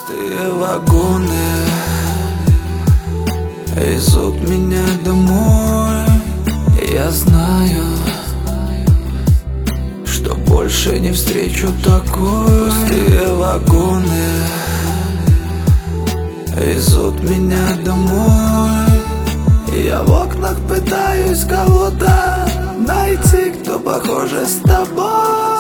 Пустые вагоны везут меня домой. Я знаю, что больше не встречу такой. Пустые вагоны везут меня домой. Я в окнах пытаюсь кого-то найти, кто похож с тобой.